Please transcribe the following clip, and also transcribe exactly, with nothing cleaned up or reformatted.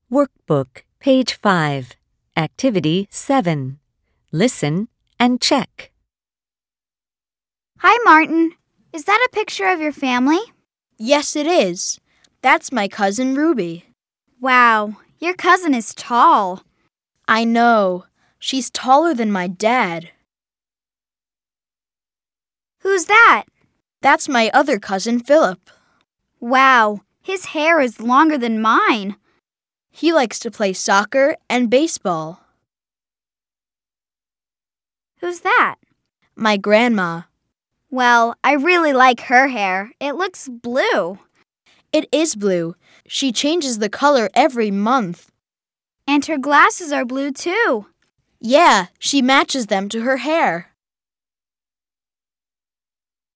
Workbook, page five, Activity seven. Listen and check. Hi, Martin. Is that a picture of your family? Yes, it is. That's my cousin Ruby. Wow, your cousin is tall. I know. She's taller than my dad. Who's that? That's my other cousin Philip. Wow, his hair is longer than mine. He likes to play soccer and baseball. Who's that? My grandma. Well, I really like her hair. It looks blue. It is blue. She changes the color every month. And her glasses are blue too. Yeah, she matches them to her hair.